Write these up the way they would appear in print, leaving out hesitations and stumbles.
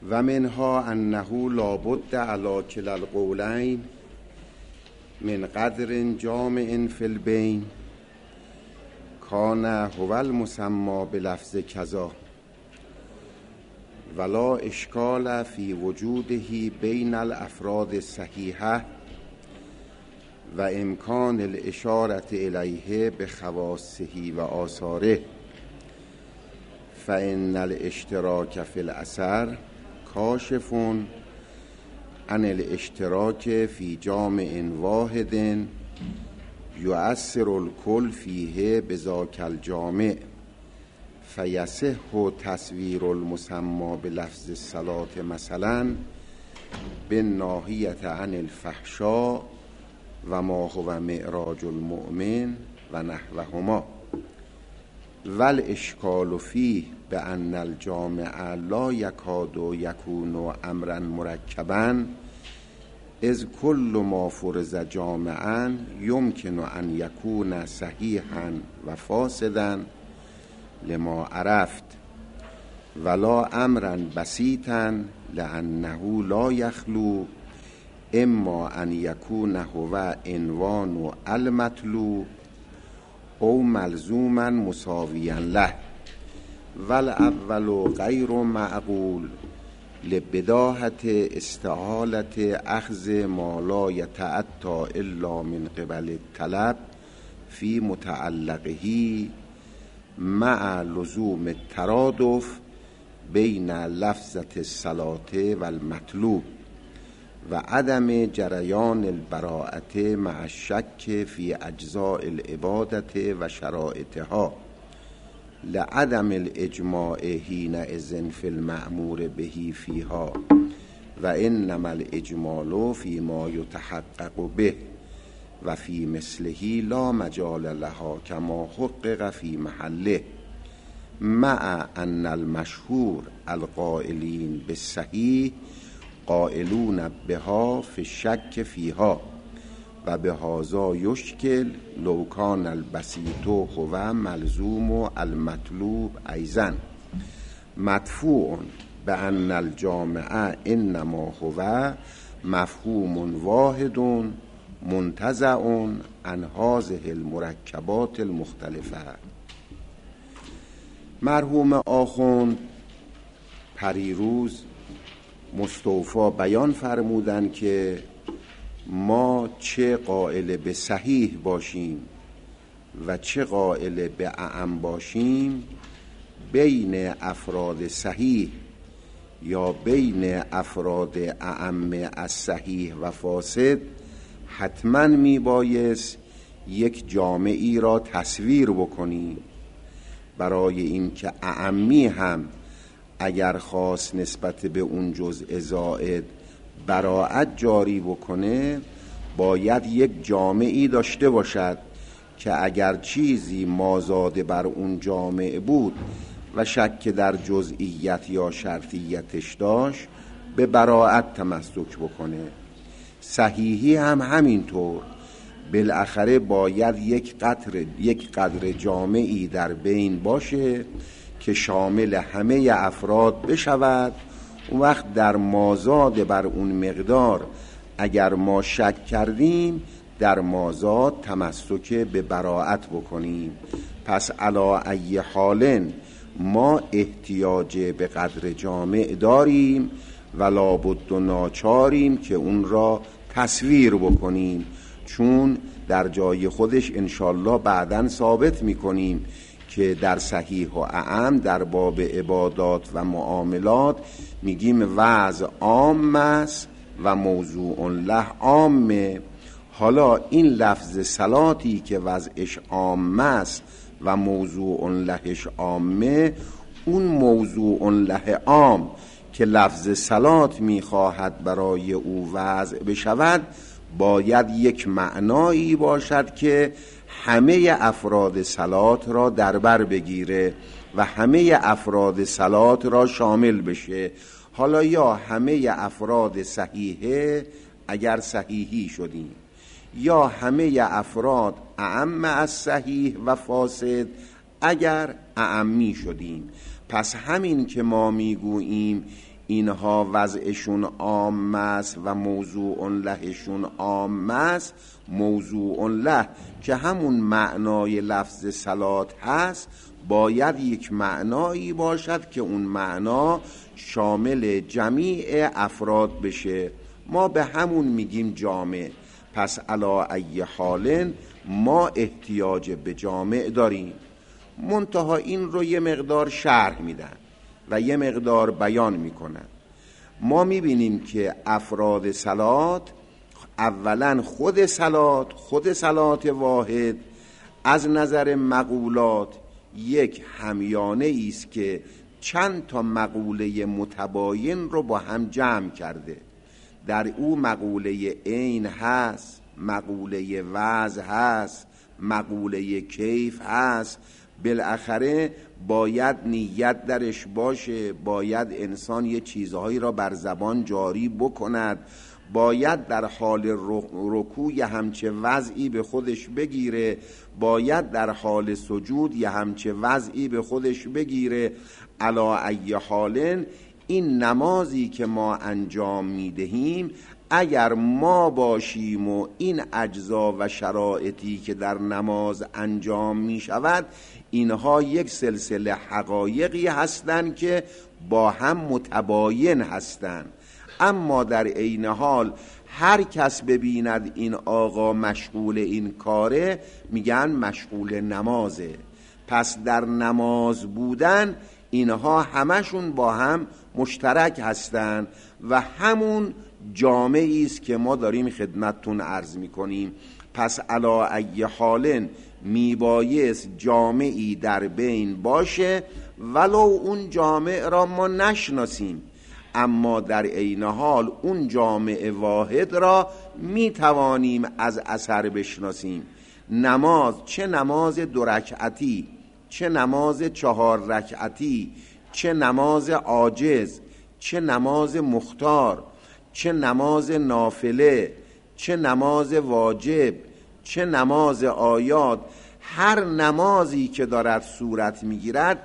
و منها انه لابد علی کلا القولین من قدر جامع فی البین کان هو المسمی بلفظ کذا ولا اشکال فی وجوده بین الافراد الصحیحه و امکان الاشاره الیه بخواصه و آثاره فان الاشتراک فی الاثر کاشف عن الاشتراک فی جامع واحد یؤثر الکل فیه بذاک الجامع فیصح تصویر المسمی بلفظ الصلاة مثلا بالناهیة عن الفحشاء و ما هو معراج المؤمن و نحوهما والاشکال فیه بان الجامع لا یکاد یکون امرا مرکبا اذ کل ما فرض جامعا یمکن ان یکون صحیحا و فاسدا لما عرفت ولا امرا بسیطا لانه لا یخلو اما ان یکون هو عنوان المطلوب او ملزوما مساویا له والاول غیر معقول لبداهة استحالة اخذ ما لا يتأتى الا من قبل الطلب في متعلقه مع لزوم الترادف بین لفظة الصلاة و المطلوب و عدم جریان البراءة مع الشک فی اجزاء العبادة و شرائطها لعدم الاجماع حینئذ فی المأمور به فیها و انما الاجمال فی ما یتحقق به و فی مثله لا مجال لها کما حقق فی محله مع ان المشهور القائلین بالصحیح قائلون بها فی الشک فیها و بهذا یشکل لو کان البسیط هو ملزوم المطلوب ایضا مدفوع بان الجامع انما هو مفهوم واحد منتزع عن هذه المرکبات المختلفه. مرحوم آخوند پریروز مستوفی بیان فرمودن که ما چه قائل به صحیح باشیم و چه قائل به اعم باشیم بین افراد صحیح یا بین افراد اعم از صحیح و فاسد حتما می بایست یک جامعی را تصویر بکنیم برای اینکه اعمی هم اگر خواست نسبت به اون جزء زائد براءت جاری بکنه باید یک جامعی داشته باشد که اگر چیزی مازاده بر اون جامع بود و شک در جزئیت یا شرطیتش داشت به براءت تمسک بکنه. صحیحی هم همینطور بالاخره باید یک قدر جامعی در بین باشه که شامل همه افراد بشود. اون وقت در مازاد بر اون مقدار اگر ما شک کردیم در مازاد تمسک به براءت بکنیم. پس علی ای حال ما احتیاج به قدر جامع داریم و لابد و ناچاریم که اون را تصویر بکنیم، چون در جای خودش انشالله بعداً ثابت میکنیم که در صحیح و اعم در باب عبادات و معاملات میگیم وضع عام است و موضوع له عامه. حالا این لفظ صلاتی که وضعش عام است و موضوع لهش عامه، اون موضوع له عام که لفظ صلات میخواهد برای او وضع بشود باید یک معنایی باشد که همه افراد صلات را در بر بگیره و همه افراد صلات را شامل بشه. حالا یا همه افراد صحیحه اگر صحیحی شدیم، یا همه افراد اعم از صحیح و فاسد اگر اعمی شدیم. پس همین که ما میگوییم اینها وضعشون عام است و موضوع لهشون عام است. موضوع له که همون معنای لفظ صلات هست باید یک معنایی باشد که اون معنا شامل جمیع افراد بشه. ما به همون میگیم جامع. پس علی ای حال ما احتیاج به جامع داریم. منتها این رو یه مقدار شرح میدن و یه مقدار بیان میکنن. ما میبینیم که افراد صلات، اولا خود صلات واحد از نظر مقولات یک همیانه است که چند تا مقوله متباین رو با هم جمع کرده. در او مقوله عین هست، مقوله وضع هست، مقوله کیف هست. بالاخره باید نیت درش باشه، باید انسان یه چیزهایی را بر زبان جاری بکند، باید در حال رکوع یه همچه وضعی به خودش بگیره، باید در حال سجود یه همچه وضعی به خودش بگیره. علی ای حال این نمازی که ما انجام میدهیم اگر ما باشیم و این اجزا و شرایطی که در نماز انجام می شود اینها یک سلسله حقایقی هستند که با هم متباین هستند. اما در عین حال هر کس ببیند این آقا مشغول این کاره میگن مشغول نمازه. پس در نماز بودن اینها همشون با هم مشترک هستند و همون جامعی است که ما داریم خدمتتون عرض میکنیم. پس علی ای حال میبایست جامعی در بین باشه ولو اون جامع را ما نشناسیم، اما در عین حال اون جامع واحد را میتوانیم از اثر بشناسیم. نماز، چه نماز 2 رکعتی، چه نماز 4 رکعتی، چه نماز عاجز، چه نماز مختار، چه نماز نافله، چه نماز واجب، چه نماز آیات، هر نمازی که دارد صورت میگیرد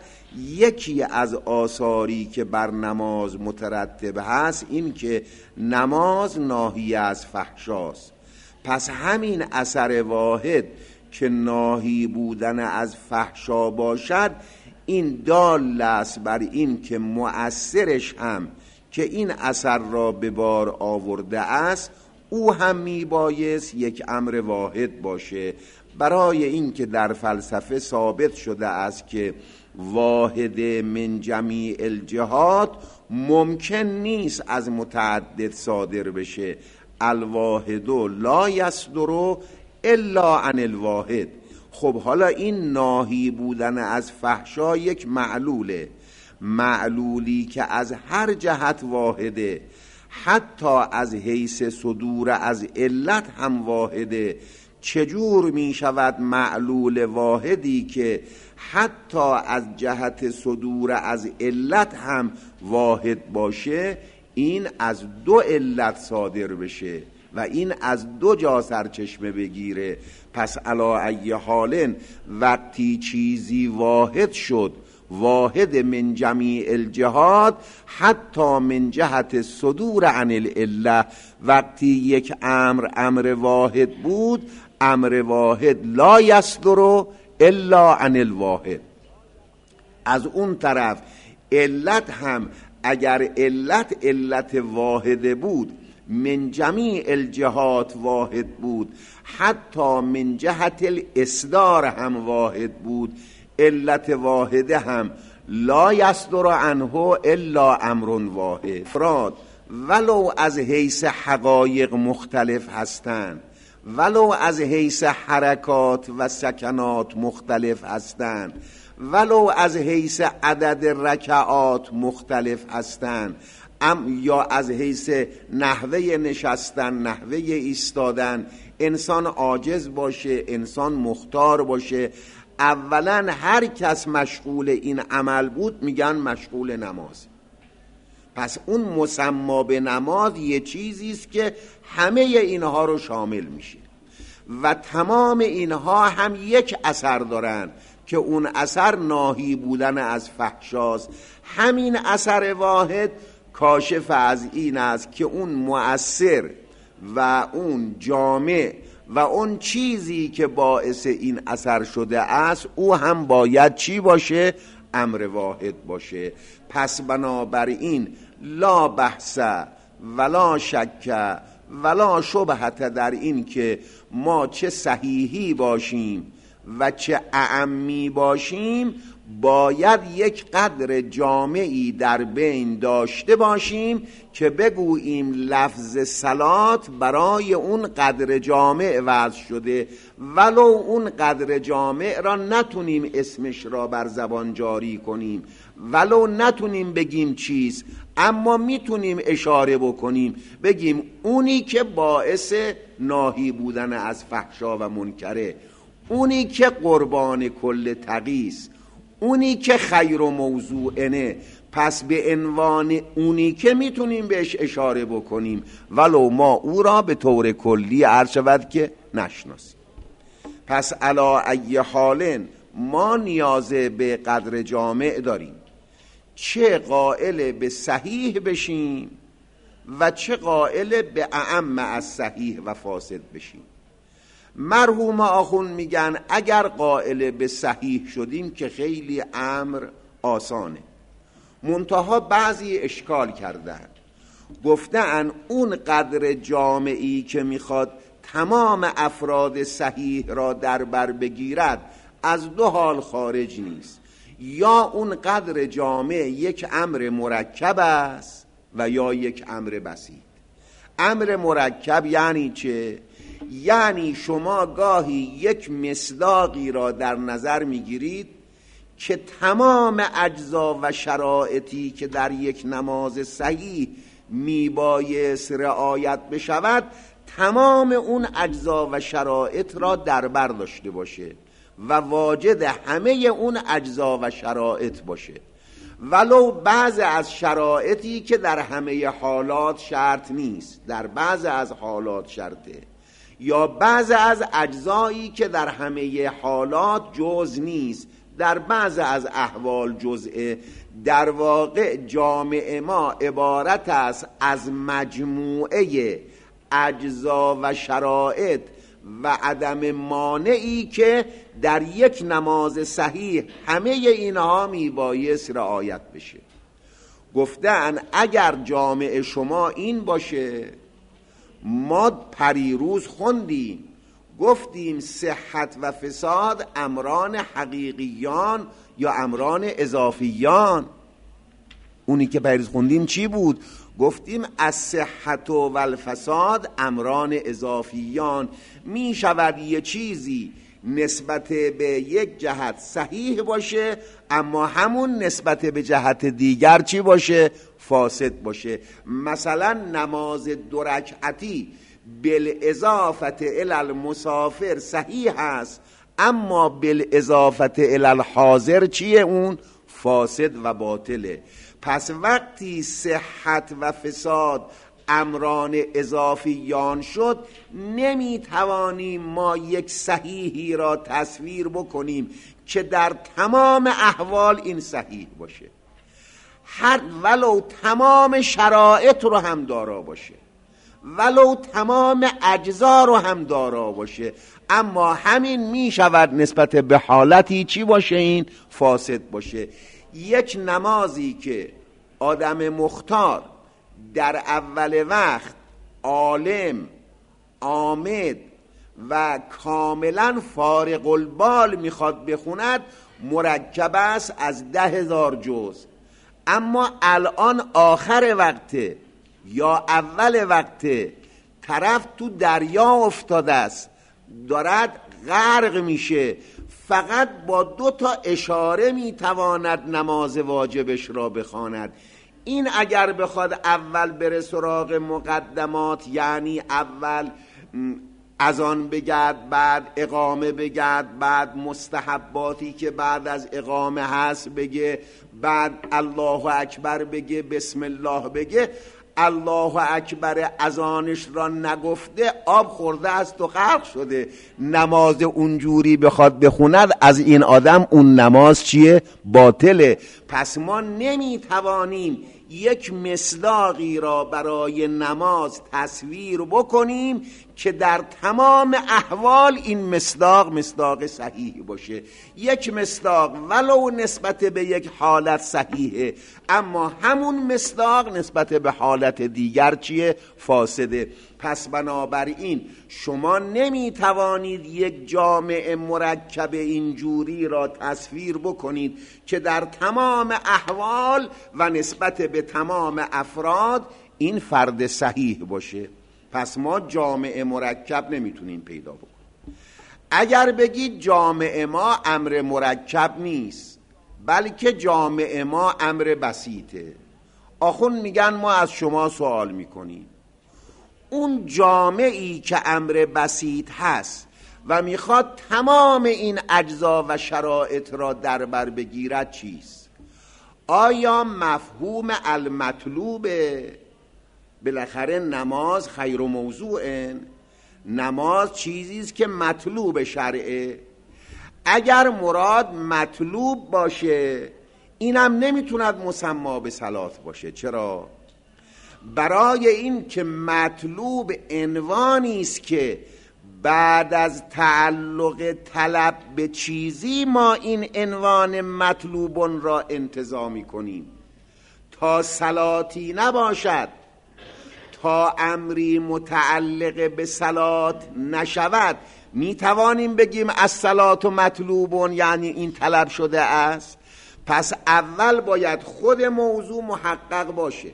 یکی از آثاری که بر نماز مترتب هست این که نماز ناهی از فحشاست. پس همین اثر واحد که ناهی بودن از فحشا باشد این دال است بر این که مؤثرش هم که این اثر را به بار آورده است او هم میبایست یک امر واحد باشه. برای این که در فلسفه ثابت شده است که واحد من جمیع الجهات ممکن نیست از متعدد صادر بشه. الواحد لا یصدر الا عن الواحد. خب حالا این ناهی بودن از فحشا یک معلوله، معلولی که از هر جهت واحده، حتی از حیث صدور از علت هم واحده. چجور می شود معلول واحدی که حتی از جهت صدور از علت هم واحد باشه؟ این از 2 علت صادر بشه و این از 2 جا سرچشمه بگیره. پس علی ای حال وقتی چیزی واحد شد، واحد من جمیع الجهات حتی من جهت صدور عن العله، وقتی یک امر واحد بود، امر واحد لا یصدر الا عن الواحد. از اون طرف علت هم اگر علت واحد بود، من جمیع الجهات واحد بود، حتی من جهت الاصدار هم واحد بود، علت واحده هم لا یصدر عنه الا امر واحد. افراد ولو از حیث حقایق مختلف هستند، ولو از حیث حرکات و سکنات مختلف هستند، ولو از حیث عدد رکعات مختلف هستند، یا از حیث نحوه نشستن، نحوه ایستادن، انسان عاجز باشه، انسان مختار باشه، اولا هر کس مشغول این عمل بود میگن مشغول نماز. پس اون مسما به نماز یه چیزیست که همه اینها رو شامل میشه و تمام اینها هم یک اثر دارن که اون اثر ناهی بودن از فحشاست. همین اثر واحد کاشف از این است که اون مؤثر و اون جامع و اون چیزی که باعث این اثر شده است او هم باید چی باشه؟ امر واحد باشه. پس بنابراین لا بحث ولا شک ولا شبهت در این که ما چه صحیحی باشیم و چه اعمی باشیم باید یک قدر جامعی در بین داشته باشیم که بگوییم لفظ صلات برای اون قدر جامع وضع شده، ولو اون قدر جامع را نتونیم اسمش را بر زبان جاری کنیم، ولو نتونیم بگیم چیز، اما میتونیم اشاره بکنیم بگیم اونی که باعث ناهی بودن از فحشا و منکره، اونی که قربان کل تقیست، اونی که خیر و موضوعنه، پس به عنوان اونی که میتونیم بهش اشاره بکنیم ولو ما او را به طور کلی عرض شود که نشناسیم. پس علا ای حال ما نیاز به قدر جامع داریم، چه قائل به صحیح بشیم و چه قائل به اعم از صحیح و فاسد بشیم. مرحوم آخون میگن اگر قائل به صحیح شدیم که خیلی امر آسانه، منتها بعضی اشکال کردن، گفتن اون قدر جامعی که میخواد تمام افراد صحیح را در بر بگیرد از دو حال خارج نیست، یا اون قدر جامع یک امر مرکب است و یا یک امر بسیط. امر مرکب یعنی چه؟ یعنی شما گاهی یک مصداقی را در نظر میگیرید که تمام اجزا و شرایطی که در یک نماز صحیح میبایست رعایت بشود تمام اون اجزا و شرایط را در بر داشته باشه و واجد همه اون اجزا و شرایط باشه، ولو بعض از شرایطی که در همه حالات شرط نیست در بعض از حالات شرطه، یا بعض از اجزایی که در همه حالات جز نیست در بعض از احوال جزئه. در واقع جامع ما عبارت است از مجموعه اجزا و شرایط و عدم مانعی که در یک نماز صحیح همه اینها میبایست رعایت بشه. گفتن اگر جامع شما این باشه، ما پریروز خوندیم گفتیم صحت و فساد امران حقیقیان یا امران اضافیان. اونی که پریروز خوندیم چی بود؟ گفتیم از صحت و الفساد امران اضافیان. می شود یه چیزی نسبت به یک جهت صحیح باشه اما همون نسبت به جهت دیگر چی باشه؟ فاسد باشه. مثلا نماز 2 رکعتی بالاضافه الی المسافر صحیح است اما بالاضافه الی الحاضر چیه؟ اون فاسد و باطله. پس وقتی صحت و فساد امران اضافیان شد نمیتوانیم ما یک صحیحی را تصویر بکنیم که در تمام احوال این صحیح باشه، هر ولو تمام شرایط رو هم دارا باشه، ولو تمام اجزا رو هم دارا باشه، اما همین می شود نسبت به حالتی چی باشه؟ این فاسد باشه. یک نمازی که آدم مختار در اول وقت عالم عامد و کاملا فارغ البال میخواد بخوند مرکب است از 10,000 جز، اما الان آخر وقته یا اول وقته طرف تو دریا افتاده است دارد غرق میشه، فقط با 2 اشاره میتواند نماز واجبش را بخواند. این اگر بخواد اول بره سراغ مقدمات، یعنی اول اذان بگد بعد اقامه بگد بعد مستحباتی که بعد از اقامه هست بگه بعد الله اکبر بگه بسم الله بگه، الله اکبر اذانش را نگفته آب خورده است و غرق شده، نماز اونجوری بخواد بخوند از این آدم اون نماز چیه؟ باطله. پس ما نمیتوانیم یک مصداقی را برای نماز تصویر بکنیم که در تمام احوال این مصداق صحیح باشه. یک مصداق ولو نسبت به یک حالت صحیحه، اما همون مصداق نسبت به حالت دیگر چیه؟ فاسده. پس بنابراین شما نمیتوانید یک جامع مرکب اینجوری را تصویر بکنید که در تمام احوال و نسبت به تمام افراد این فرد صحیح باشه. پس ما جامع مرکب نمیتونیم پیدا بکنیم. اگر بگید جامع ما امر مرکب نیست بلکه جامع ما امر بسیطه، آخون میگن ما از شما سوال میکنیم اون جامعی که امر بسیط هست و میخواد تمام این اجزا و شرایط را در بر بگیرد چیست؟ آیا مفهوم المطلوب؟ بالاخره نماز خیر و موضوعه، نماز چیزیست که مطلوب شرعه. اگر مراد مطلوب باشه اینم نمیتوند مسما به صلات باشه. چرا؟ برای این که مطلوب عنوانی است که بعد از تعلق طلب به چیزی ما این عنوان مطلوبون را انتزاع می‌کنیم. تا صلاتی نباشد، تا امری متعلق به صلات نشود، میتوانیم بگیم الصلات مطلوبون، یعنی این طلب شده است. پس اول باید خود موضوع محقق باشه،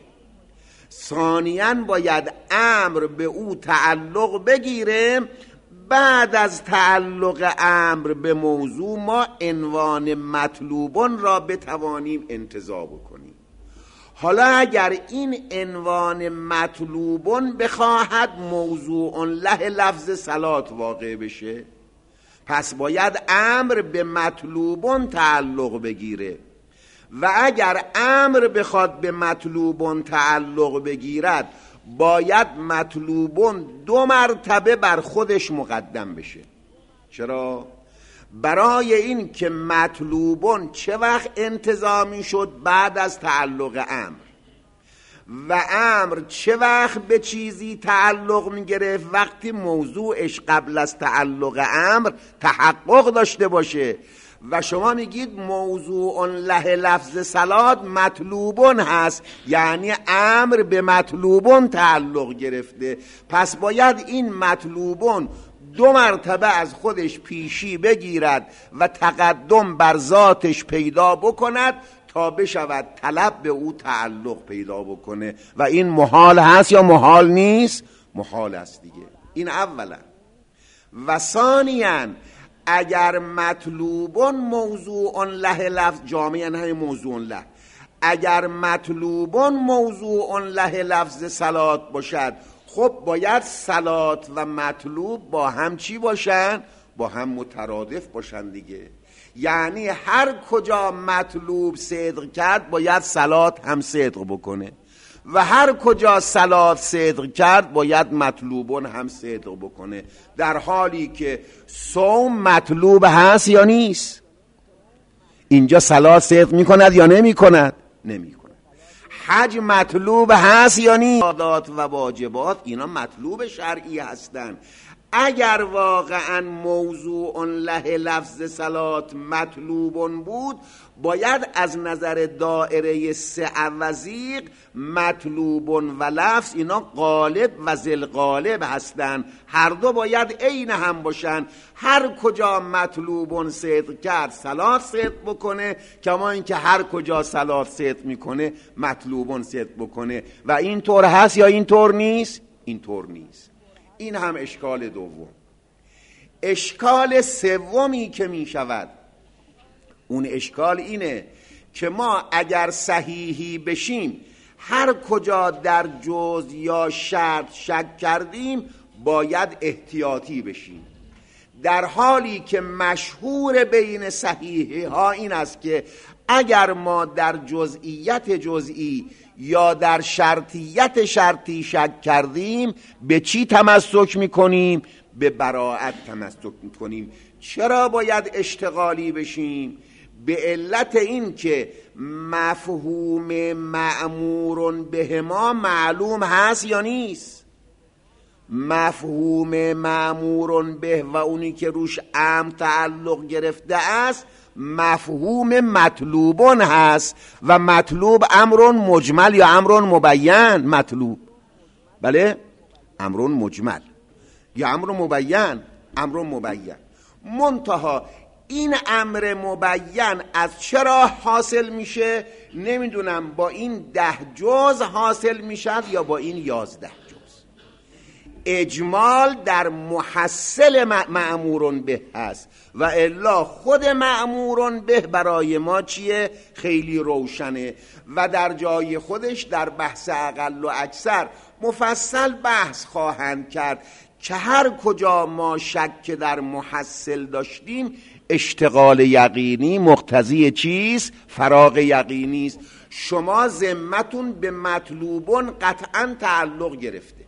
ثانیاً باید امر به او تعلق بگیره، بعد از تعلق امر به موضوع ما عنوان مطلوبون را بتوانیم انتزاع بکنیم. حالا اگر این عنوان مطلوبون بخواهد موضوع له لفظ صلات واقع بشه، پس باید امر به مطلوبون تعلق بگیره، و اگر امر بخواد به مطلوبون تعلق بگیرد باید مطلوبون 2 مرتبه بر خودش مقدم بشه. چرا؟ برای این که مطلوبون چه وقت انتظامی شد؟ بعد از تعلق امر. و امر چه وقت به چیزی تعلق میگرفت؟ وقتی موضوعش قبل از تعلق امر تحقق داشته باشه. و شما میگید موضوع له لفظ صلات مطلوبون هست، یعنی امر به مطلوبون تعلق گرفته. پس باید این مطلوبون 2 مرتبه از خودش پیشی بگیرد و تقدم بر ذاتش پیدا بکند تا بشود طلب به او تعلق پیدا بکنه. و این محال هست یا محال نیست؟ محال است دیگه. این اولا. و ثانیاً اگر مطلوبون موضوع له لفظ جامعه، یعنی موضوع له، اگر مطلوبون موضوع له لفظ صلات باشد، خب باید صلات و مطلوب با هم چی باشن؟ با هم مترادف باشن دیگه. یعنی هر کجا مطلوب صدق کرد باید صلات هم صدق بکنه، و هر کجا صلات صدق کرد باید مطلوبون هم صدق بکنه. در حالی که صوم مطلوب هست یا نیست؟ اینجا صلات صدق میکند یا نمیکند؟ نمیکند. حج مطلوب هست یا نیست؟ عادات و واجبات اینا مطلوب شرعی هستند. اگر واقعا موضوع له لفظ صلات مطلوبون بود باید از نظر دائره 3 وزیق مطلوبون و لفظ اینا غالب و ذل غالب هستند، هر دو باید عین هم باشن. هر کجا مطلوبون صدق کرد صلات صدق بکنه، کما اینکه هر کجا صلات صدق میکنه مطلوبون صدق بکنه. و این طور هست یا این طور نیست؟ این طور نیست. این هم اشکال دوم. اشکال سومی که می شود، اون اشکال اینه که ما اگر صحیحی بشیم هر کجا در جزء یا شرط شک کردیم باید احتیاطی بشیم، در حالی که مشهور بین صحیحی ها این است که اگر ما در جزئیت جزئی یا در شرطیت شرطی شک کردیم به چی تمسک میکنیم؟ به براءت تمسک میکنیم. چرا باید اشتغالی بشیم؟ به علت این که مفهوم مأمور به ما معلوم هست یا نیست. مفهوم مأمور به و اونی که روش امر تعلق گرفته است مفهوم مطلوبون هست و مطلوب امر مجمل یا امر مبین. مطلوب بله امر مجمل یا امر مبین. امر مبین منتها این امر مبین از چرا حاصل میشه نمیدونم، با این 10 جز حاصل میشد یا با این 11 جز. اجمال در محصل مأمور به هست و الا خود مأمور به برای ما چیه؟ خیلی روشنه و در جای خودش در بحث اقل و اکثر مفصل بحث خواهند کرد که هر کجا ما شک در محصل داشتیم اشتغال یقینی مقتضی چیست؟ فراغ یقینی است. شما ذمتون به مطلوبون قطعا تعلق گرفته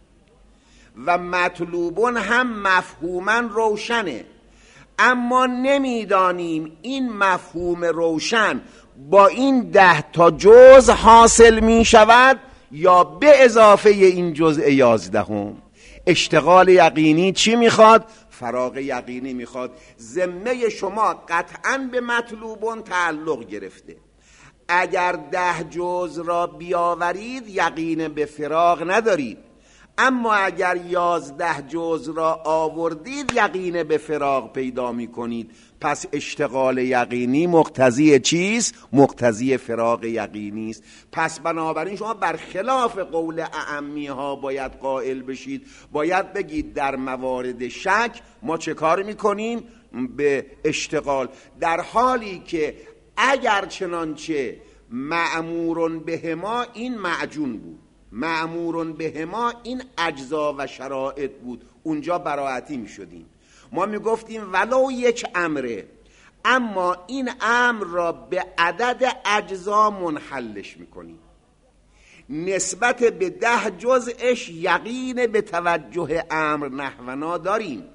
و مطلوبون هم مفهوما روشنه، اما نمیدانیم این مفهوم روشن با این 10 تا جز حاصل می شود یا به اضافه این جزء 11. اشتغال یقینی چی میخواد؟ فراغ یقینی میخواد. ذمه شما قطعا به مطلوبون تعلق گرفته. اگر 10 جز را بیاورید یقین به فراغ ندارید، اما اگر 11 جز را آوردید یقین به فراغ پیدا می کنید. پس اشتغال یقینی مقتضی چیست؟ مقتضی فراغ یقینی است. پس بنابراین شما برخلاف قول اعمی ها باید قائل بشید، باید بگید در موارد شک ما چه کار میکنیم؟ به اشتغال، در حالی که اگر چنانچه مأمور به ما این معجون بود، مأمور به ما این اجزا و شرایط بود، اونجا براعتی می شدیم. ما می گفتیم ولو یک امره، اما این امر را به عدد اجزا منحلش می کنیم. نسبت به 10 جزءش یقین به توجه امر نحونا داریم،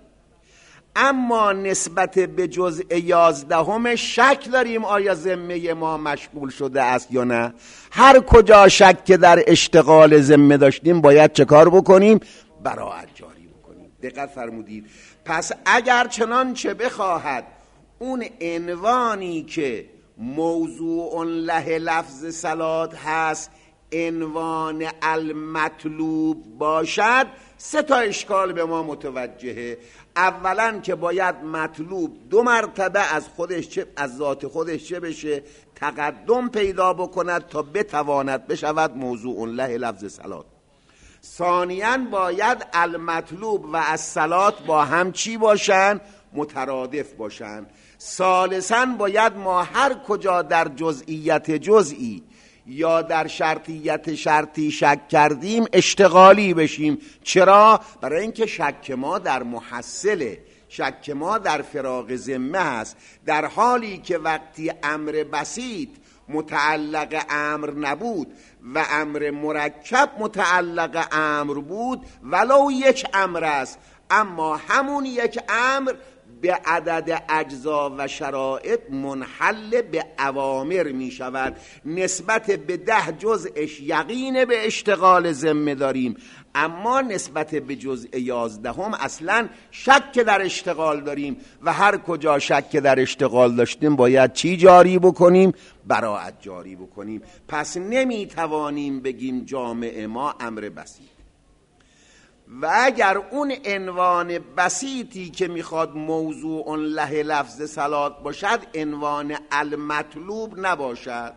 اما نسبت به جزء 11 شک داریم آیا ذمه ما مشغول شده است یا نه. هر کجا شک که در اشتغال ذمه داشتیم باید چه کار بکنیم؟ براعت جاری بکنیم. دقت فرمودید؟ پس اگر چنانچه بخواهد اون عنوانی که موضوع له لفظ صلات هست عنوان المطلوب باشد، 3 تا اشکال به ما متوجهه. اولا که باید مطلوب 2 مرتبه از خودش از ذات خودش چه بشه؟ تقدم پیدا بکند تا بتواند بشود موضوع له لفظ صلات. ثانیاً باید المطلوب و الصلات با هم چی باشن؟ مترادف باشن. ثالثاً باید ما هر کجا در جزئیت جزئی یا در شرطیت شرطی شک کردیم اشتغالی بشیم. چرا؟ برای اینکه شک ما در محصله، شک ما در فراغ ذمه است، در حالی که وقتی امر بسیط متعلق امر نبود و امر مرکب متعلق امر بود ولو یک امر است، اما همون یک امر به عدد اجزا و شرایط منحل به اوامر می شود. نسبت به 10 جزءش یقین به اشتغال ذمه داریم، اما نسبت به جزء 11 اصلا شک در اشتغال داریم و هر کجا شک در اشتغال داشتیم باید چی جاری بکنیم؟ براعت جاری بکنیم. پس نمی توانیم بگیم جامع ما امر بسیط. و اگر اون عنوان بسیطی که میخواد موضوع له لفظ صلات باشد عنوان المطلوب نباشد،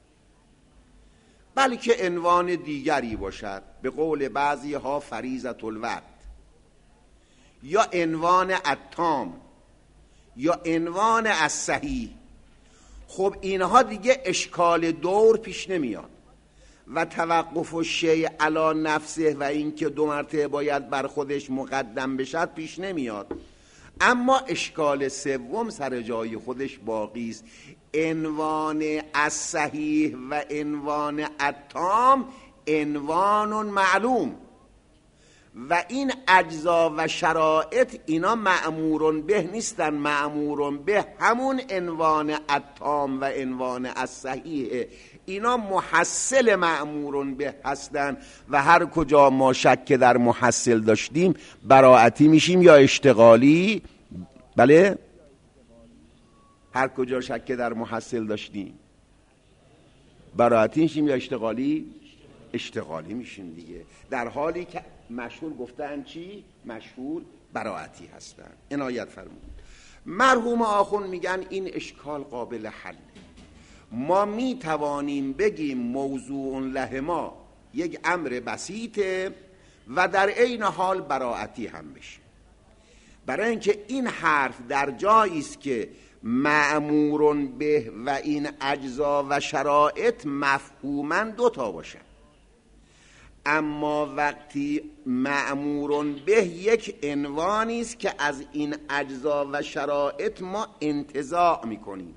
بلکه عنوان دیگری باشد، به قول بعضی ها فریضة الوقت یا عنوان التام یا عنوان الصحیح، خب اینها دیگه اشکال دور پیش نمیاد و توقف الشیء علی نفسه و اینکه 2 مرتبه باید بر خودش مقدم بشد پیش نمیاد. اما اشکال سوم سر جای خودش باقی است. عنوان الصحیح و عنوان التام عنوان معلوم و این اجزا و شرایط اینا مأمورون به نیستن. مأمورون به همون عنوان التام و عنوان الصحیح، اینا محصل مأمورون به هستن و هر کجا ما شک در محصل داشتیم براعتی میشیم یا اشتغالی. بله، هر کجا شک در محصل داشتیم براعتی میشیم یا اشتغالی؟ اشتغالی میشیم دیگه، در حالی که مشهور گفتن چی؟ مشهور براعتی هستن. عنایت فرمودید. مرحوم آخوند میگن این اشکال قابل حله. ما میتوانیم بگیم موضوع لهما یک امر بسیطه و در عین حال براعتی هم بشه، برای اینکه این حرف در جایی است که مأمورون به و این اجزا و شرایط مفهوماً دوتا باشن. اما وقتی مأمورون به یک عنوانی است که از این اجزا و شرایط ما انتزاع میکنیم،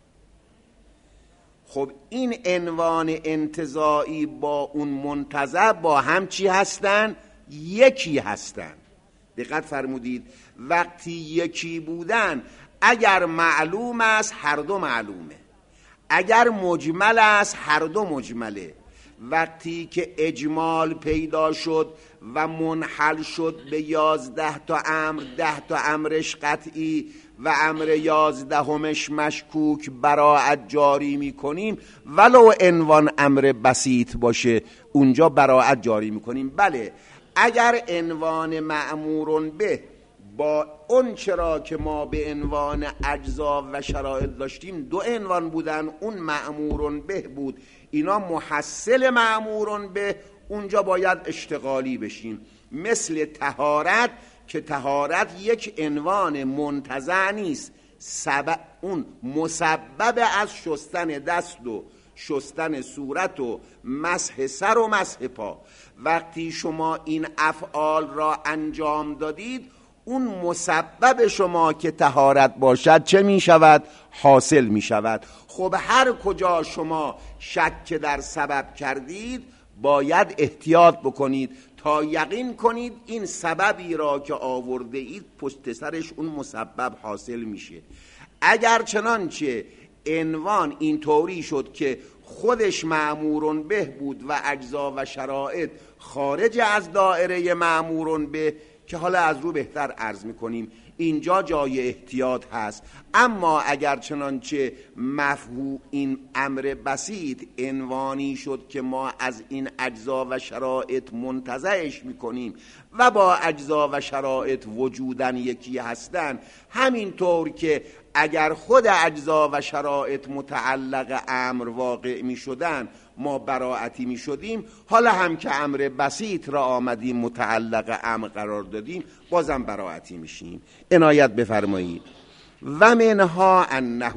خب این عنوان انتزاعی با اون منتزع با هم چی هستن؟ یکی هستن. دقت فرمودید، وقتی یکی بودن اگر معلوم است هر دو معلومه، اگر مجمل است هر دو مجمله. وقتی که اجمال پیدا شد و منحل شد به 11 تا امر، 10 تا امرش قطعی و امر 11مش مشکوک، براعت جاری میکنیم ولو عنوان امر بسیط باشه، اونجا براعت جاری میکنیم. بله، اگر عنوان مأمورون به با اون چرا که ما به عنوان اجزا و شرایط داشتیم دو عنوان بودن، اون مأمورون به بود، اینا محصل مأمورون به، اونجا باید اشتغالی بشیم. مثل طهارت که طهارت یک عنوان منتزع نیست، اون مسبب از شستن دست و شستن صورت و مسح سر و مسح پا. وقتی شما این افعال را انجام دادید، اون مسبب شما که طهارت باشد چه می شود؟ حاصل می شود. خب هر کجا شما شک در سبب کردید باید احتیاط بکنید تا یقین کنید این سببی را که آورده اید پشت سرش اون مسبب حاصل میشه. اگر چنانچه عنوان این طوری شد که خودش مأمورون به بود و اجزا و شرایط خارج از دائره مأمورون به، که حالا از رو بهتر عرض میکنیم اینجا جای احتیاط هست. اما اگر چنانچه مفهوم این امر بسیط عنوانی شد که ما از این اجزا و شرایط منتزعش میکنیم و با اجزا و شرایط وجودن یکی هستن، همینطور که اگر خود اجزا و شرایط متعلق امر واقع می شدن ما براعتی می شدیم، حالا هم که امر بسیط را آمدیم متعلق امر قرار دادیم بازم براعتی میشیم. عنایت بفرمایید. و منها انه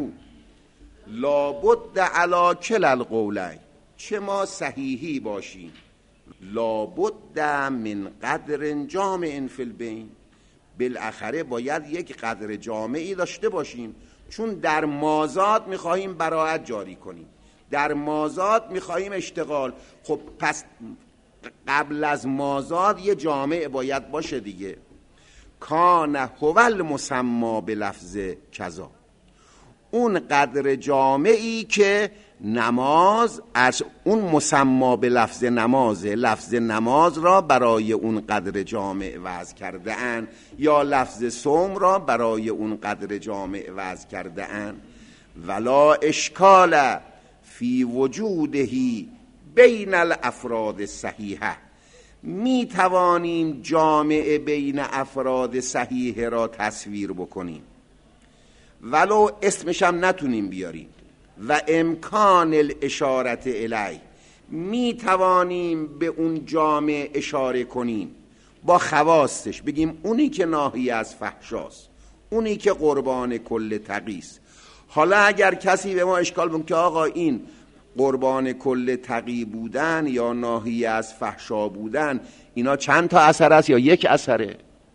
لابد علی کلا القولین، چه ما صحیحی باشیم لابد من قدر جامع فی البین، بالاخره باید یک قدر جامعی داشته باشیم، چون در مازاد میخواهیم براعت جاری کنیم، در مازاد میخواهیم اشتغال. خب پس قبل از مازاد یه جامع باید باشه دیگه. کان هو المسما بلفظ کذا، اون قدر جامعی که نماز از اون مسما به لفظ نماز، لفظ نماز را برای اون قدر جامع وضع کرده اند یا لفظ صوم را برای اون قدر جامع وضع کرده اند. ولا اشکال فی وجوده بین الافراد صحیحه، می توانیم جامع بین افراد صحیح را تصویر بکنیم ولو اسمش هم نتونیم بیاریم. و امکان الاشارت الی، می توانیم به اون جامع اشاره کنیم با خواستش، بگیم اونی که ناهی از فحشاست، اونی که قربان کل تقیست. حالا اگر کسی به ما اشکال بکنه که آقا این قربان کل تقی بودن یا ناهی از فحشا بودن اینا چند تا اثر است یا یک اثره؟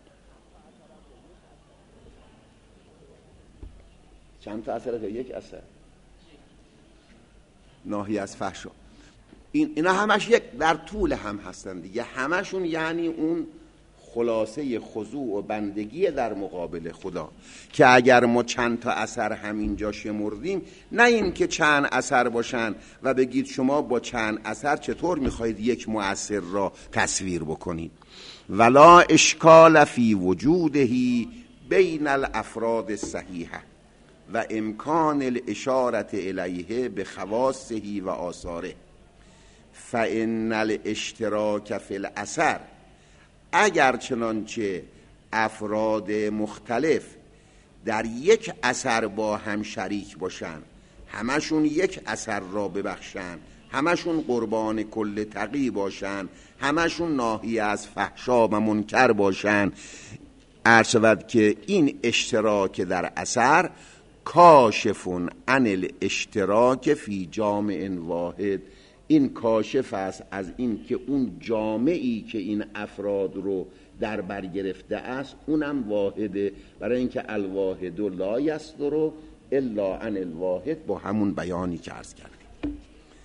چند تا اثر است یا یک اثر؟ ناهی از فحشا اینا همش یک در طول هم هستن دیگه، همشون یعنی اون خلاصه خضوع و بندگی در مقابل خدا، که اگر ما چند تا اثر همینجا شمردیم، نه این که چند اثر باشن و بگید شما با چند اثر چطور میخواید یک مؤثر را تصویر بکنید. ولا اشکال فی وجوده بین الافراد الصحیحه و امکان الاشارت الیه بخواصه و آثاره، فان الاشتراک فی الاثر، اگر چنانچه افراد مختلف در یک اثر با هم شریک باشن، همشون یک اثر را ببخشن، همشون قربان کل تقی باشن، همشون ناهی از فحشا و منکر باشن، عرض شود که این اشتراک در اثر کاشف عن الاشتراک فی جامع واحد، این کاشف است از این که اون جامعی که این افراد رو در بر گرفته است اونم واحده، برای اینکه الواحد لا یصدر الا عن الواحد، با همون بیانی که عرض کردیم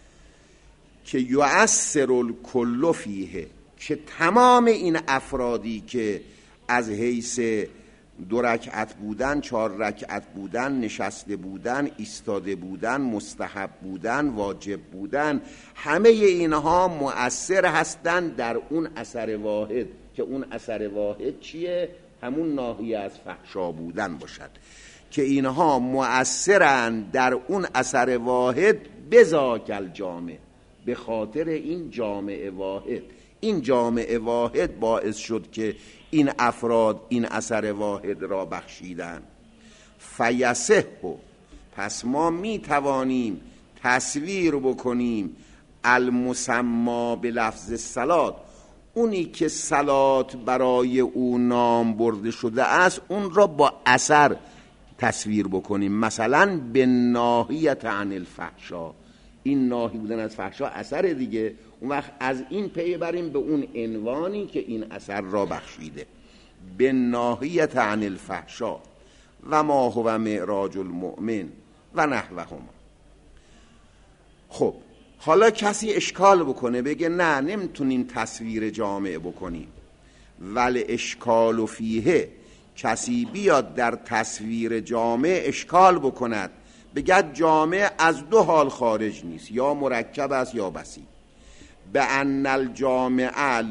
که یؤثر الکل فیه، که تمام این افرادی که از حیث 2 رکعت بودن، 4 رکعت بودن، نشسته بودن، ایستاده بودن، مستحب بودن، واجب بودن، همه اینها مؤثر هستند در اون اثر واحد، که اون اثر واحد چیه؟ همون ناهی از فحشا بودن باشد، که اینها مؤثرند در اون اثر واحد بذاک الجامع، به خاطر این جامع واحد. این جامع واحد باعث شد که این افراد این اثر واحد را بخشیدن. فیصح، پس ما می توانیم تصویر بکنیم المسما به لفظ صلات، اونی که صلات برای او نام برده شده است، اون را با اثر تصویر بکنیم. مثلا به ناهیت عن الفحشا، این ناهی بودن از فحشا اثر دیگه، اون وقت از این پی بریم به اون عنوانی که این اثر را بخشیده. به ناهیت عن الفحشا و ما هو معراج المؤمن و نحوهما. خب حالا کسی اشکال بکنه بگه نه نمیتونیم تصویر جامع بکنیم، ولی اشکال فیه، کسی بیاد در تصویر جامع اشکال بکند، بگد جامع از 2 حال خارج نیست، یا مرکب است یا بسیط. به ان الجامع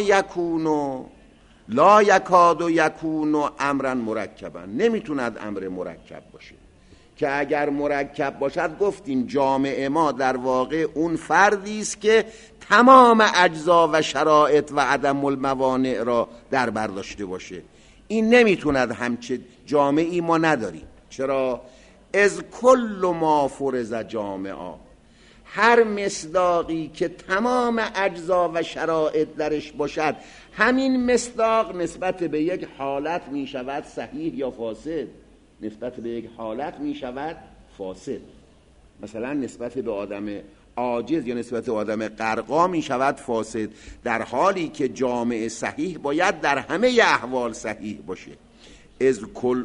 لا یکاد یکون امرا مرکبا، نمیتوند امر مرکب باشه، که اگر مرکب باشد گفتیم جامع ما در واقع اون فردی است که تمام اجزا و شرایط و عدم الموانع را در بر داشته باشه. این نمیتوند، همچه جامعی ما نداریم. چرا؟ از کل ما فرض جامعا، هر مصداقی که تمام اجزا و شرایط درش باشد، همین مصداق نسبت به یک حالت می شود صحیح یا فاسد، نسبت به یک حالت می شود فاسد. مثلا نسبت به آدم عاجز یا نسبت به آدم غرقا می شود فاسد، در حالی که جامع صحیح باید در همه احوال صحیح باشه. از کل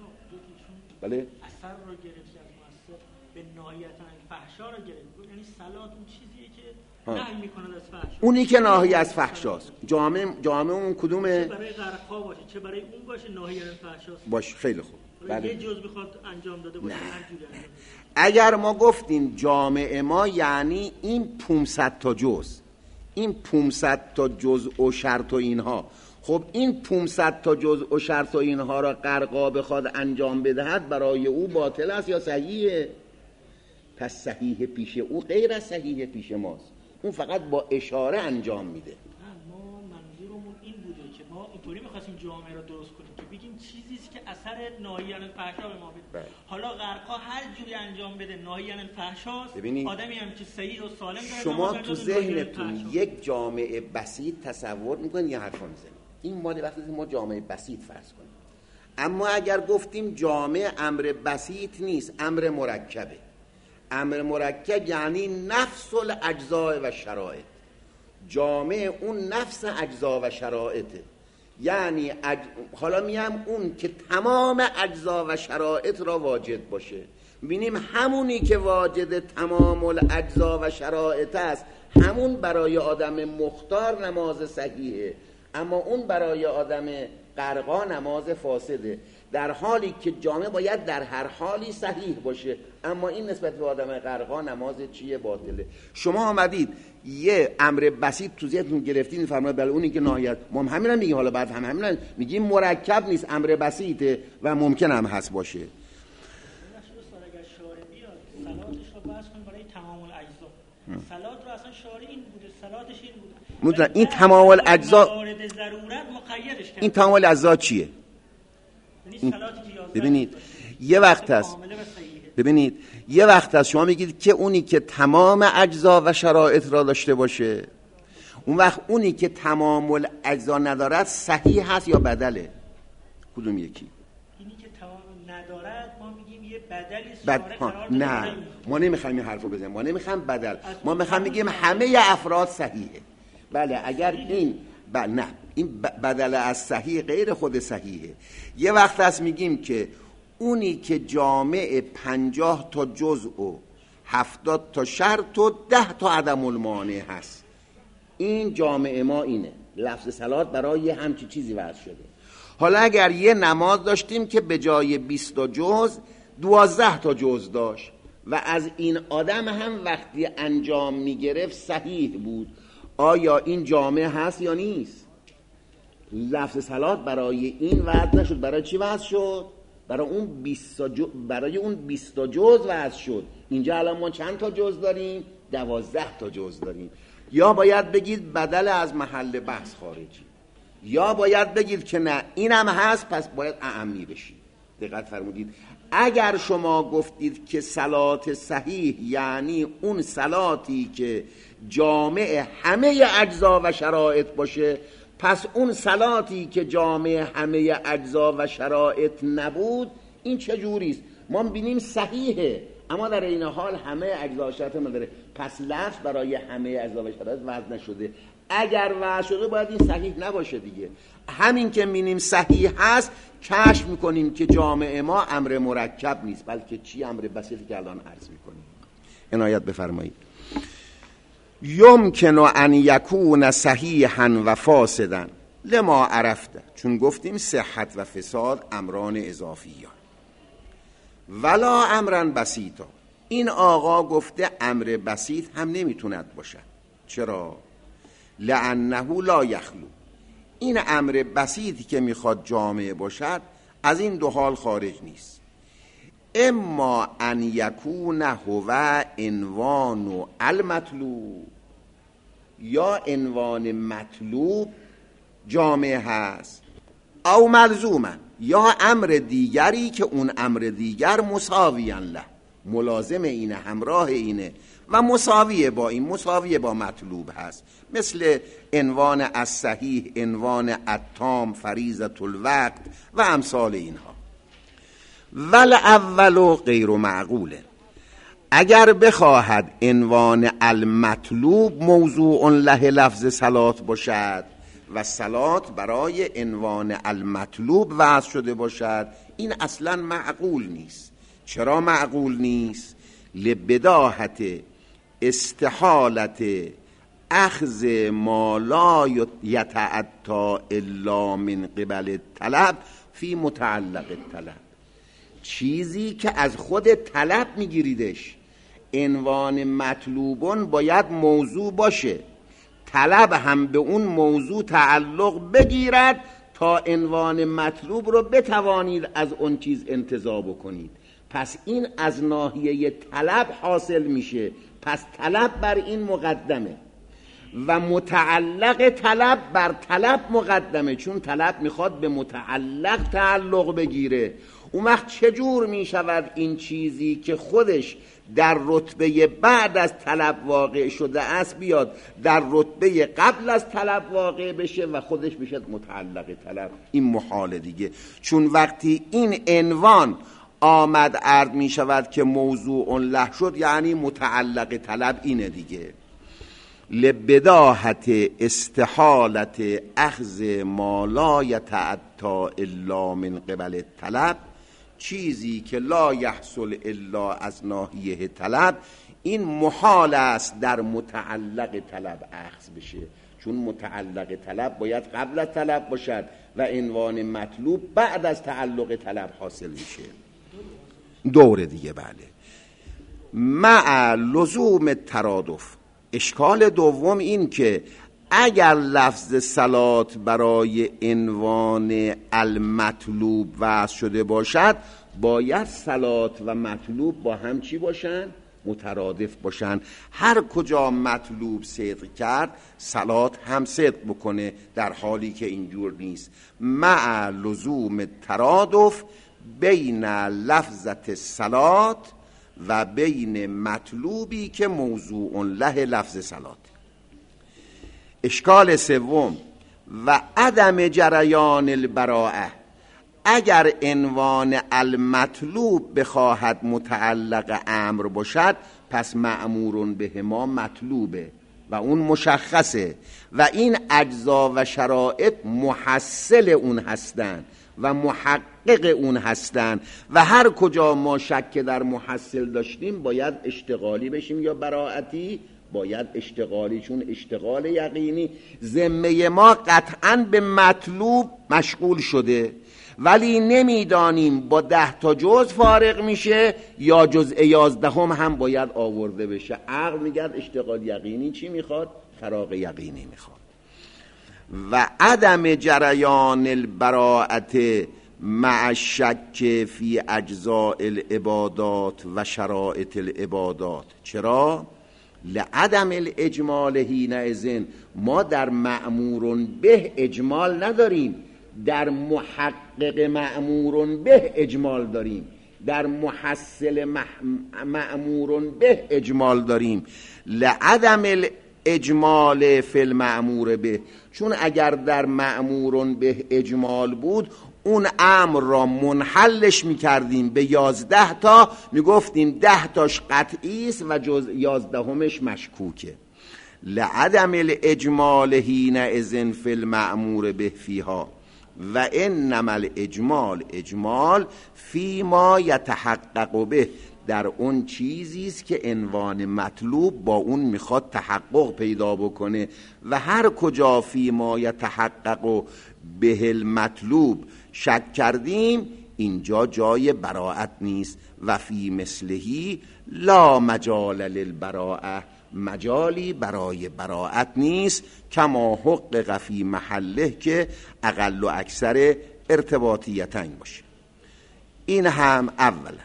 بله اثر رو گرفت از مؤثر، به ناهیت عن الفحشا رو گرفت، یعنی صلات اون چیزیه که نهی میکنه از فحشا، اونی که ناهی از فحشاست. جامع اون کدومه؟ چه برای غرقا باشه چه برای اون باشه ناهی از فحشاست باشه. خیلی خوب. بله. یه جز بخواد انجام داده باشه اگر ما گفتیم جامع ما یعنی این 500 تا جز، این 500 تا جز و شرط و اینها، خب این 500 تا جز و شرط و اینها را غرقا بخواد انجام بدهد، برای او باطل است یا صحیحه؟ پس صحیح پیش او غیر از صحیح پیش ماست، اون فقط با اشاره انجام میده. ما منظورمون این بوده که ما اینطوری می‌خواستیم جامعه را درست کنیم که بگیم چیزی است که اثر ناهی عن الفحشا به ما بده. حالا غرقا هر جوری انجام بده ناهی عن الفحشاست، آدمی هم که صحیح و سالم داره. شما تو ذهنتون یک جامعه بسیط تصور می‌کنید یا حرفا می‌زنید؟ این مال وقتی ما جامعه بسیط فرض کنیم. اما اگر گفتیم جامعه امر بسیط نیست، امر مرکبه. امر مرکب یعنی نفس الاجزاء و شرایط. جامع اون نفس اجزا و شرایطه، یعنی حالا میم اون که تمام اجزا و شرایط را واجد باشه. ببینیم همونی که واجد تمام الاجزا و شرایط است، همون برای آدم مختار نماز صحیحه. اما اون برای آدم غرقا نماز فاسده، در حالی که جامع باید در هر حالی صحیح باشه، اما این نسبت به آدم غرقا نماز چیه؟ باطله. شما آمدید یه امر بسیط تو ذهنتون گرفتین، فرمایید بله اونی که نهایت، ما هم همین میگیم، حالا بعد هم همین میگیم مرکب نیست، امر بسیطه و ممکن هم هست باشه. صلات رو اصلا شارع این بوده، صلاتش این بوده. میدونم این تمام الاجزا، این تمام الاجزا چیه؟ ببینید یه وقت هست، ببینید یه وقت هست شما میگید که اونی که تمام اجزا و شرایط را داشته باشه، اون وقت اونی که تمام الاجزا ندارد صحیح هست یا بدله؟ کدوم یکی؟ اینی که تمام ندارد ما میگیم یه بدلی قرار نه، ما نمیخوایم این حرفو بزنیم، ما نمیخوایم بدل، ما میخوایم بگیم همه افراد صحیحه. بله اگر این نه، این بدل از صحیح غیر خود صحیحه. یه وقت هست میگیم که اونی که جامع 50 تا جزء و 70 تا شرط و 10 تا عدم المانع هست، این جامع ما اینه. لفظ صلات برای همچی چیزی وضع شده. حالا اگر یه نماز داشتیم که به جای 20 تا جزء 12 تا جزء داشت و از این آدم هم وقتی انجام میگرفت صحیح بود، آیا این جامع هست یا نیست؟ لفظ صلات برای این وضع نشد. برای چی وضع شد؟ برای اون 20 تا جزء وضع شد. اینجا الان ما چند تا جزء داریم؟ 12 تا جزء داریم. یا باید بگید بدل از محل بحث خارجی، یا باید بگید که نه اینم هست پس باید اعمی بشید. دقت فرمودید؟ اگر شما گفتید که صلات صحیح یعنی اون صلاتی که جامع همه اجزا و شرایط باشه، پس اون صلاتی که جامع همه اجزا و شرایط نبود این چجوریست؟ ما بینیم صحیحه اما در این حال همه اجزا و شرایط نداره، پس لفظ برای همه اجزا و شرایط وضع نشده. اگر وضع شده باید این صحیح نباشه دیگه. همین که بینیم صحیح هست کشف میکنیم که جامع ما امر مرکب نیست، بلکه چی؟ امر بسیطی که الان عرض میکنیم. عنایت بفرمایید. یمکن ان یکون صحیحا و فاسدا لما عرفته، چون گفتیم صحت و فساد امران اضافیان، ولا امرن بسیطا. این آقا گفته امر بسیط هم نمیتوند باشد. چرا؟ لانه لا یخلو. این امر بسیطی که میخواد جامع باشد از این دو حال خارج نیست. اما ان یکون هو عنوان المطلوب، یا عنوان مطلوب جامع هست، او ملزوما، یا امر دیگری که اون امر دیگر مساویاً له، ملازم اینه، همراه اینه و مساویه با این، مساویه با مطلوب هست، مثل عنوان الصحیح، عنوان التام، فریضة الوقت و امثال اینها. والاول غیر معقول، اگر بخواهد عنوان المطلوب موضوع له لفظ صلات باشد و صلات برای عنوان المطلوب وضع شده باشد، این اصلا معقول نیست. چرا معقول نیست؟ لبداهت استحالت اخذ ما لا یتعطا الا من قبل الطلب فی متعلق الطلب. چیزی که از خود طلب میگیریدش، عنوان مطلوبون باید موضوع باشه، طلب هم به اون موضوع تعلق بگیرد تا عنوان مطلوب رو بتوانید از اون چیز انتزاع بکنید. پس این از ناحیه طلب حاصل میشه، پس طلب بر این مقدمه و متعلق طلب بر طلب مقدمه، چون طلب میخواد به متعلق تعلق بگیره. اون وقت چجور میشود این چیزی که خودش در رتبه بعد از طلب واقع شده است بیاد در رتبه قبل از طلب واقع بشه و خودش بشه متعلق طلب؟ این محاله دیگه، چون وقتی این عنوان آمد عرض می شود که موضوع له شد، یعنی متعلق طلب اینه دیگه. لبداهت استحالت اخذ ما لا یتعطا الا من قبل الطلب، چیزی که لا یحصل الا از ناحیه طلب، این محال است در متعلق طلب اخذ بشه. چون متعلق طلب باید قبل از طلب باشد و عنوان مطلوب بعد از تعلق طلب حاصل میشه. دور دیگه. بله. مع لزوم ترادف. اشکال دوم این که اگر لفظ صلات برای عنوان المطلوب وضع شده باشد باید صلات و مطلوب با هم چی باشن؟ مترادف باشن. هر کجا مطلوب صدق کرد صلات هم صدق بکنه، در حالی که اینجور نیست. مع لزوم ترادف بین لفظت صلات و بین مطلوبی که موضوع له لفظ صلات. اشکال سوم و عدم جریان البراءه. اگر عنوان المطلوب بخواهد متعلق امر باشد پس مأمور بهما مطلوبه و اون مشخصه و این اجزا و شرایط محصل اون هستند و محقق اون هستند و هر کجا ما شک در محصل داشتیم باید اشتغالی بشیم یا براءتی؟ باید اشتغالی، چون اشتغال یقینی ذمه ما قطعاً به مطلوب مشغول شده ولی نمیدانیم با 10 تا جزء فارغ میشه یا جزء 11 هم باید آورده بشه. عقل میگه اشتغال یقینی چی میخواد؟ فراغ یقینی میخواد. و عدم جریان البراءت مع الشک فی اجزاء العبادات و شرائط العبادات. چرا؟ لعدم الاجمال حینئذ. ما در مأمور به اجمال نداریم، در محقق مأمور به اجمال داریم، در محصل مأمور به اجمال داریم. لعدم الاجمال فی المأمور به. چون اگر در مأمور به اجمال بود اون امر را منحلش میکردیم به 11 تا، میگفتیم 10 تاش قطعی است و جز 11 مشکوکه. لعدم الاجمال حینئذ فی المأمور به فیها و انما الاجمال اجمال فی ما یتحقق به. در اون چیزی است که عنوان مطلوب با اون میخواد تحقق پیدا بکنه و هر کجا فی ما یتحقق به المطلوب شک کردیم اینجا جای براءت نیست. و فی مثلهی لا مجال للبراءه. مجالی برای براءت نیست. کما حقق فی محله که اقل و اکثر ارتباطیتن باشه. این هم اولا.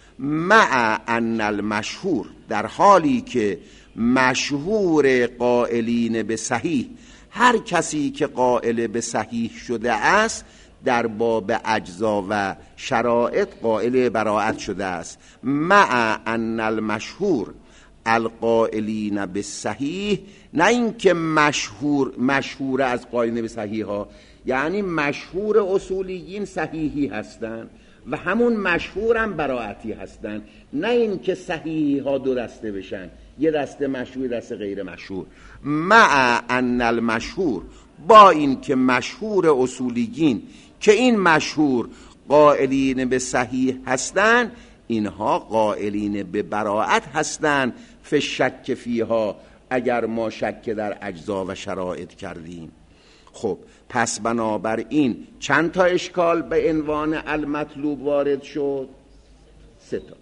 مع ان المشهور. در حالی که مشهور قائلین به صحیح، هر کسی که قائل به صحیح شده است در باب اجزا و شرائط قائل براءت شده است. مع ان المشهور القائلین به صحیح. نه اینکه مشهور از قائلین به صحیح ها، یعنی مشهور اصولیین صحیحی هستند و همون مشهورم براءتی هستند. نه اینکه صحیحی ها دو دسته بشن، یه دسته مشهور دسته غیر مشهور. مع ان المشهور، با این که مشهور اصولیین که این مشهور قائلین به صحیح هستند اینها قائلین به براءت هستند. فی شک فیها، اگر ما شک در اجزا و شرایط کردیم. خب پس بنابراین چند تا اشکال به عنوان المطلوب وارد شد؟ 3 تا.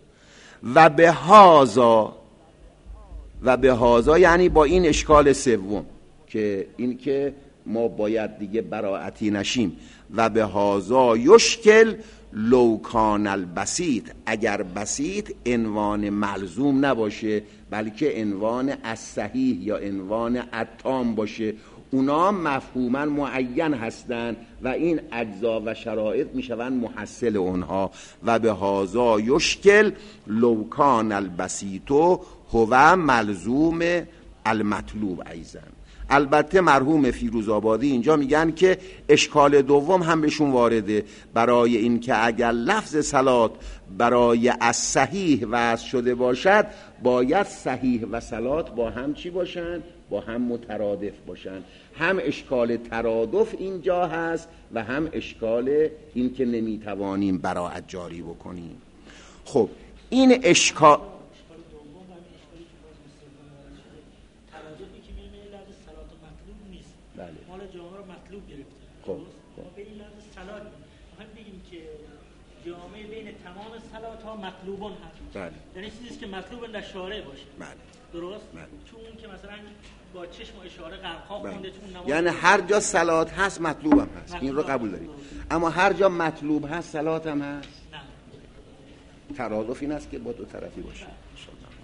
و به هازا یعنی با این اشکال سوم که این که ما باید دیگه براءتی نشیم. و به هازا یشکل لو کان البسیط. اگر بسیط عنوان ملزوم نباشه بلکه عنوان الصحیح یا عنوان التام باشه، اونا مفهوما معین هستند و این اجزا و شرایط میشوند محصل اونها. و به هازا یشکل لو کان البسیط هو ملزوم المطلوب ایضا. البته مرحوم فیروزآبادی اینجا میگن که اشکال دوم هم بهشون وارده، برای این که اگر لفظ صلات برای الصحیح وضع شده باشد باید صحیح و صلات با هم چی باشن؟ با هم مترادف باشن. هم اشکال ترادف اینجا هست و هم اشکال این که نمیتوانیم براءت جاری بکنیم. خب این اشکال ترادفی که میگه لفظ صلات مطلوب نیست. بله. مال جامعه رو مطلوب گرفته. خب ما به این لفظ صلات میخوایم بگیم که جامعه بین تمام صلات ها مطلوبون هست. بله. یعنی چیزی که مطلوب در شارع باشه. بله. درست؟ بله. چون که مثلا با چشم و اشاره غرق‌ها بله. خونده چون نماز یعنی هر جا صلات هست مطلوب هم هست. این رو قبول داریم. اما هر جا مطلوب هست صلات هم هست. نه. ترادف این است که با دو طرفی باشه.